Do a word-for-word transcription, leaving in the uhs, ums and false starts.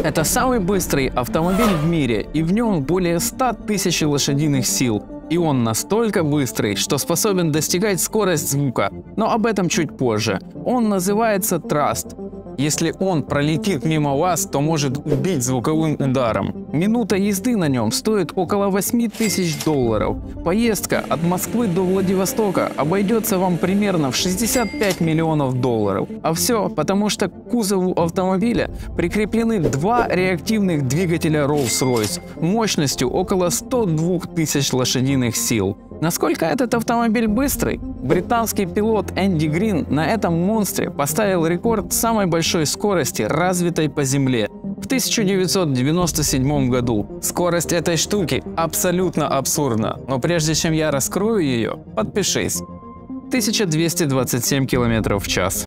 Это самый быстрый автомобиль в мире, и в нем более ста тысяч лошадиных сил. И он настолько быстрый, что способен достигать скорость звука, но об этом чуть позже. Он называется Trust. Если он пролетит мимо вас, то может убить звуковым ударом. Минута езды на нем стоит около восьми тысяч долларов. Поездка от Москвы до Владивостока обойдется вам примерно в шестьдесят пять миллионов долларов. А все потому, что к кузову автомобиля прикреплены два реактивных двигателя Rolls-Royce мощностью около ста двух тысяч лошадиных сил. Насколько этот автомобиль быстрый? Британский пилот Энди Грин на этом монстре поставил рекорд самой большой скорости, развитой по земле, в тысяча девятьсот девяносто седьмом году. Скорость этой штуки абсолютно абсурдна, но прежде чем я раскрою ее, подпишись. тысяча двести двадцать семь километров в час.